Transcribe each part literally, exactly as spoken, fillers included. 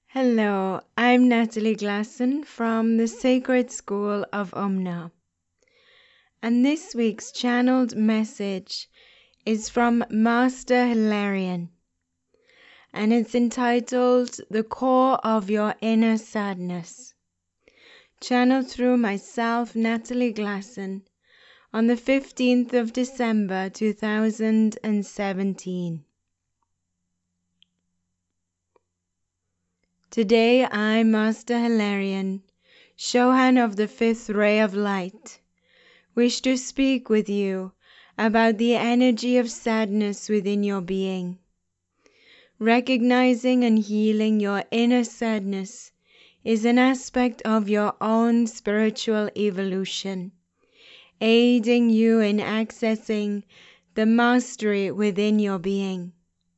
Hello, I'm Natalie Glasson from the Sacred School of Umna, and this week's channeled message is from Master Hilarion, and it's entitled The Core of Your Inner Sadness, channeled through myself, Natalie Glasson, on the fifteenth of December two thousand seventeen. Today I, Master Hilarion, Shohan of the Fifth Ray of Light, wish to speak with you about the energy of sadness within your being. Recognizing and healing your inner sadness is an aspect of your own spiritual evolution, aiding you in accessing the mastery within your being.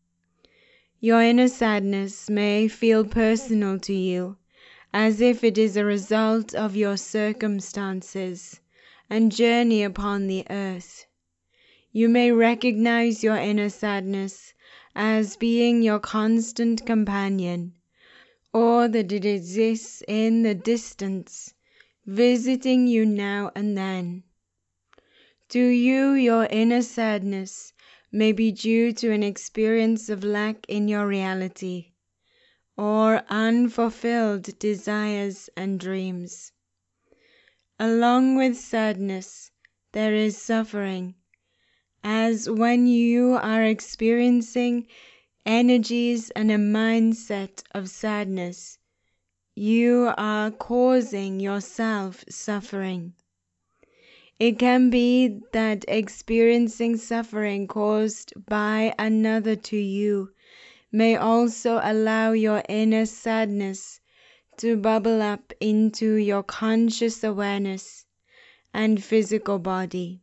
Your inner sadness may feel personal to you, as if it is a result of your circumstances and journey upon the earth. You may recognize your inner sadness as being your constant companion, or that it exists in the distance, visiting you now and then. To you, your inner sadness may be due to an experience of lack in your reality, or unfulfilled desires and dreams. Along with sadness, there is suffering, as when you are experiencing energies and a mindset of sadness, you are causing yourself suffering. It can be that experiencing suffering caused by another to you may also allow your inner sadness to bubble up into your conscious awareness and physical body.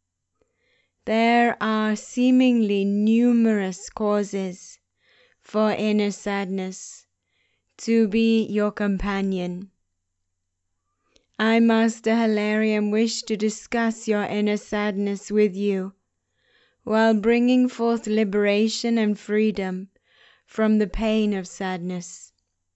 There are seemingly numerous causes for inner sadness to be your companion. I, Master Hilarion, wish to discuss your inner sadness with you, while bringing forth liberation and freedom from the pain of sadness.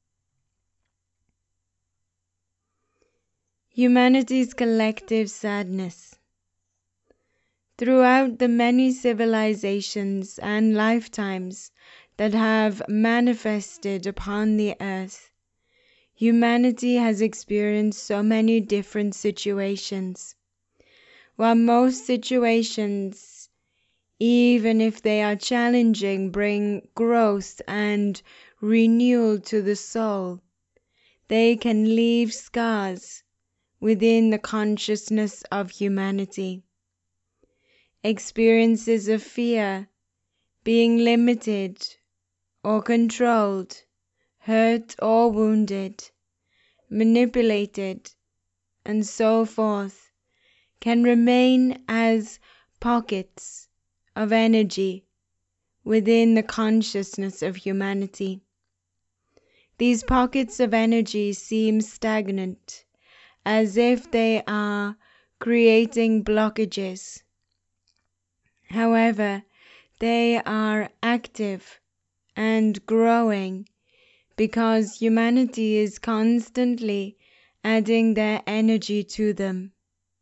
Humanity's collective sadness. Throughout the many civilizations and lifetimes that have manifested upon the earth, humanity has experienced so many different situations. While most situations, even if they are challenging, bring growth and renewal to the soul, they can leave scars within the consciousness of humanity. Experiences of fear, being limited or controlled, hurt or wounded, manipulated, and so forth, can remain as pockets of energy within the consciousness of humanity. These pockets of energy seem stagnant, as if they are creating blockages. However, they are active and growing because humanity is constantly adding their energy to them.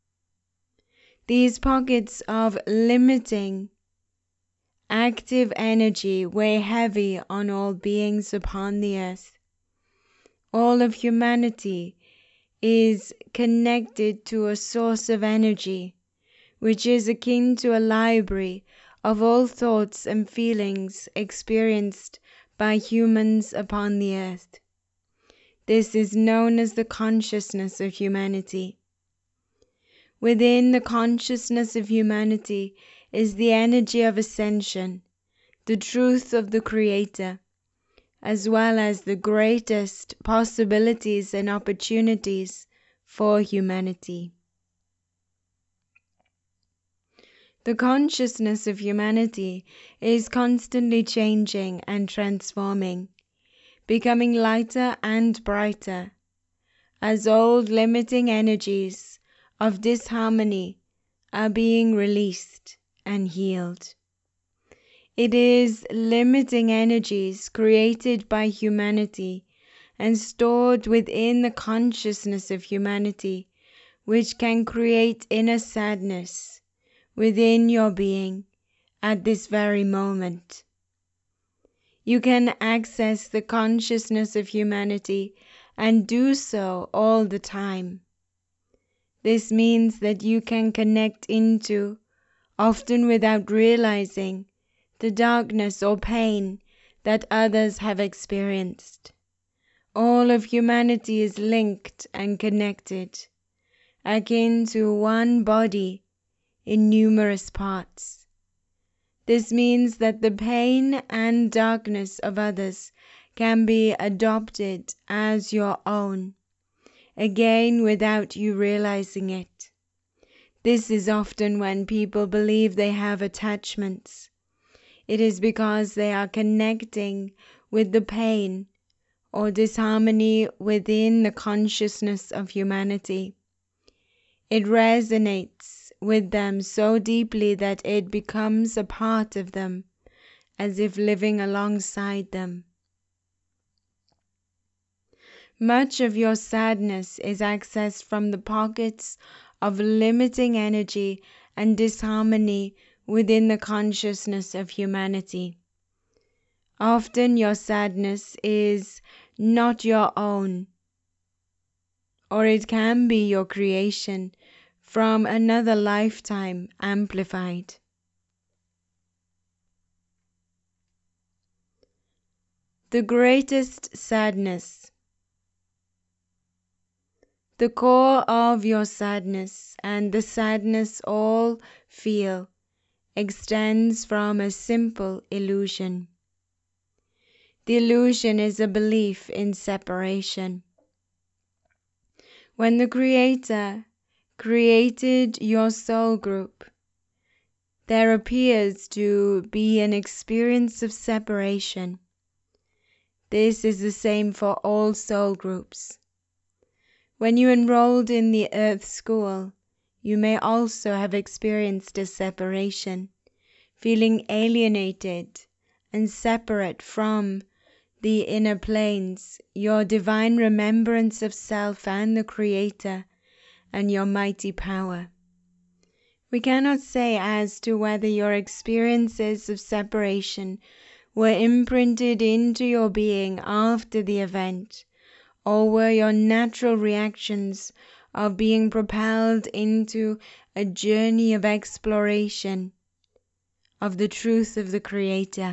These pockets of limiting active energy weigh heavy on all beings upon the earth. All of humanity is connected to a source of energy, which is akin to a library of all thoughts and feelings experienced by humans upon the earth. This is known as the consciousness of humanity. Within the consciousness of humanity is the energy of ascension, the truth of the Creator, as well as the greatest possibilities and opportunities for humanity. The consciousness of humanity is constantly changing and transforming, becoming lighter and brighter, as old limiting energies of disharmony are being released and healed. It is limiting energies created by humanity and stored within the consciousness of humanity, which can create inner sadness within your being at this very moment. You can access the consciousness of humanity and do so all the time. This means that you can connect into, often without realizing, the darkness or pain that others have experienced. All of humanity is linked and connected, akin to one body in numerous parts. This means that the pain and darkness of others can be adopted as your own, again without you realizing it. This is often when people believe they have attachments. It is because they are connecting with the pain or disharmony within the consciousness of humanity. It resonates with them so deeply that it becomes a part of them, as if living alongside them. Much of your sadness is accessed from the pockets of limiting energy and disharmony within the consciousness of humanity. Often your sadness is not your own, or it can be your creation from another lifetime amplified. The greatest sadness. The core of your sadness, and the sadness all feel, extends from a simple illusion. The illusion is a belief in separation. When the Creator created your soul group, there appears to be an experience of separation. This is the same for all soul groups. When you enrolled in the Earth School, you may also have experienced a separation, feeling alienated and separate from the inner planes, your divine remembrance of self and the Creator, and your mighty power. We cannot say as to whether your experiences of separation were imprinted into your being after the event, or were your natural reactions of being propelled into a journey of exploration of the truth of the Creator.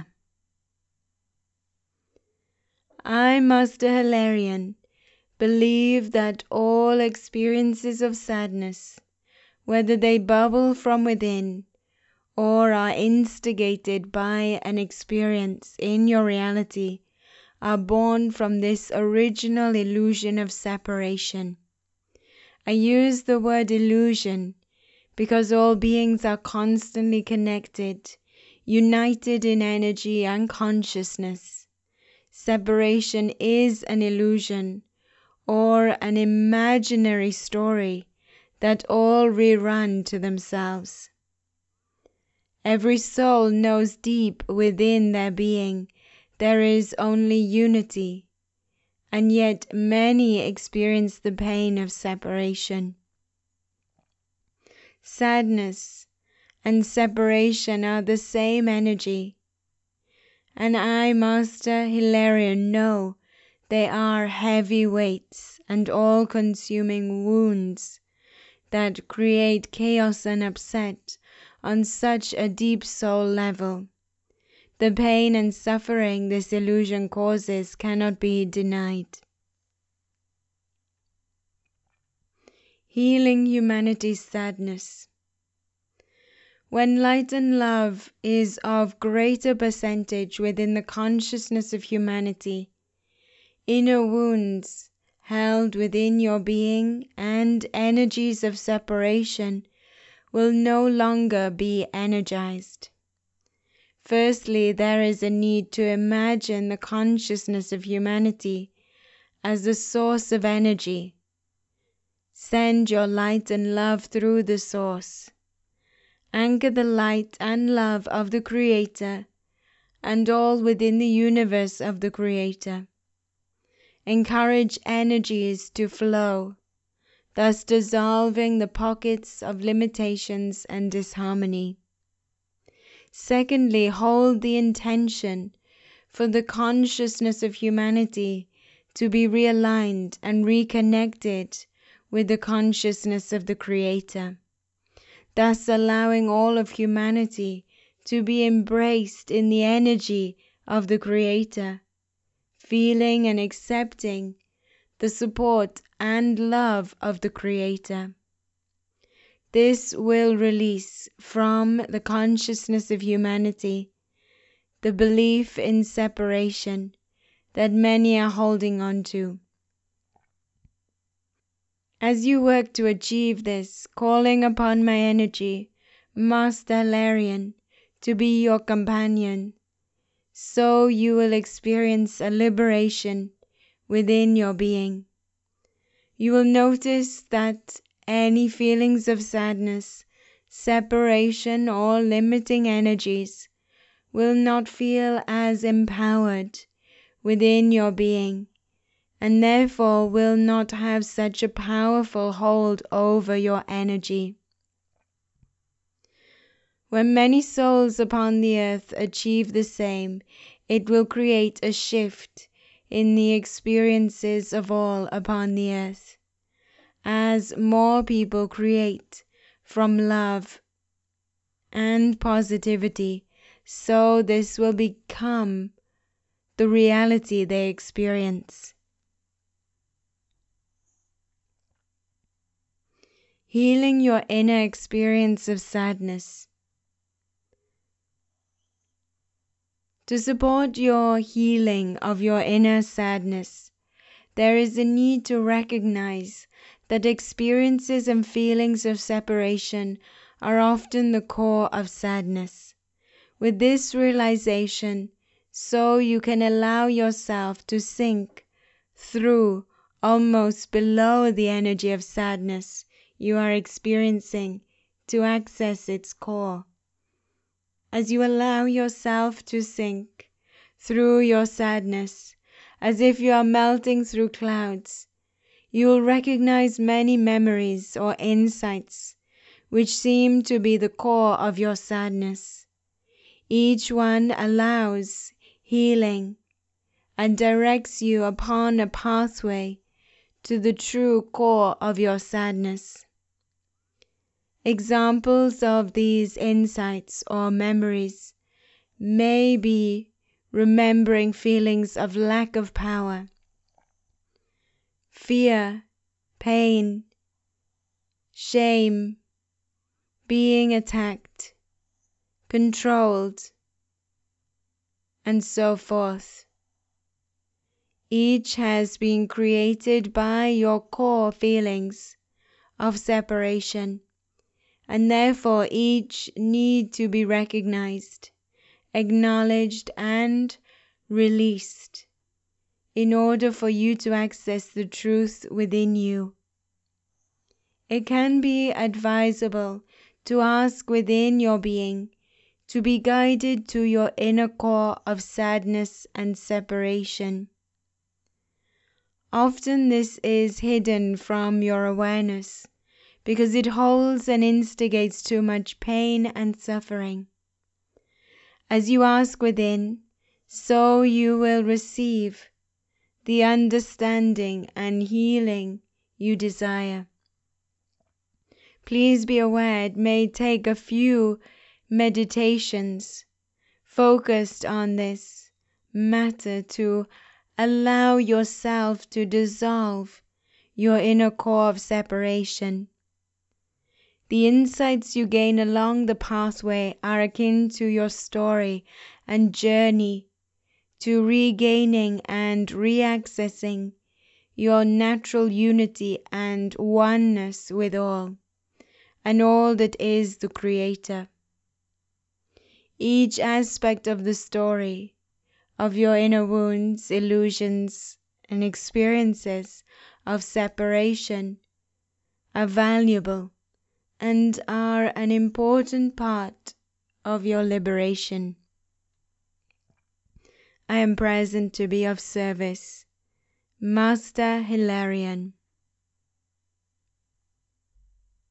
I, Master Hilarion, believe that all experiences of sadness, whether they bubble from within or are instigated by an experience in your reality, are born from this original illusion of separation. I use the word illusion because all beings are constantly connected, united in energy and consciousness. Separation is an illusion or an imaginary story that all rerun to themselves. Every soul knows deep within their being there is only unity, and yet many experience the pain of separation. Sadness and separation are the same energy, and I, Master Hilarion, know they are heavy weights and all-consuming wounds that create chaos and upset on such a deep soul level. The pain and suffering this illusion causes cannot be denied. Healing humanity's sadness. When light and love is of greater percentage within the consciousness of humanity, inner wounds held within your being and energies of separation will no longer be energized. Firstly, there is a need to imagine the consciousness of humanity as the source of energy. Send your light and love through the source. Anchor the light and love of the Creator and all within the universe of the Creator. encourage energies to flow, thus dissolving the pockets of limitations and disharmony. Secondly, hold the intention for the consciousness of humanity to be realigned and reconnected with the consciousness of the Creator, thus allowing all of humanity to be embraced in the energy of the Creator, feeling and accepting the support and love of the Creator. This will release from the consciousness of humanity the belief in separation that many are holding on to. As you work to achieve this, calling upon my energy, Master Hilarion, to be your companion, so you will experience a liberation within your being. You will notice that any feelings of sadness, separation, or limiting energies will not feel as empowered within your being, and therefore will not have such a powerful hold over your energy. When many souls upon the earth achieve the same, it will create a shift in the experiences of all upon the earth. As more people create from love and positivity, so this will become the reality they experience. Healing your inner experience of sadness. To support your healing of your inner sadness, there is a need to recognize that experiences and feelings of separation are often the core of sadness. With this realization, so you can allow yourself to sink through almost below the energy of sadness you are experiencing to access its core. As you allow yourself to sink through your sadness, as if you are melting through clouds, you will recognize many memories or insights which seem to be the core of your sadness. Each one allows healing and directs you upon a pathway to the true core of your sadness. Examples of these insights or memories may be remembering feelings of lack of power, fear, pain, shame, being attacked, controlled, and so forth. Each has been created by your core feelings of separation, and therefore each need to be recognized, acknowledged, and released in order for you to access the truth within you. It can be advisable to ask within your being to be guided to your inner core of sadness and separation. Often this is hidden from your awareness because it holds and instigates too much pain and suffering. As you ask within, so you will receive the understanding and healing you desire. Please be aware it may take a few meditations focused on this matter to allow yourself to dissolve your inner core of separation. The insights you gain along the pathway are akin to your story and journey to regaining and reaccessing your natural unity and oneness with all, and all that is the Creator. Each aspect of the story of your inner wounds, illusions, and experiences of separation are valuable and are an important part of your liberation. I am present to be of service. Master Hilarion.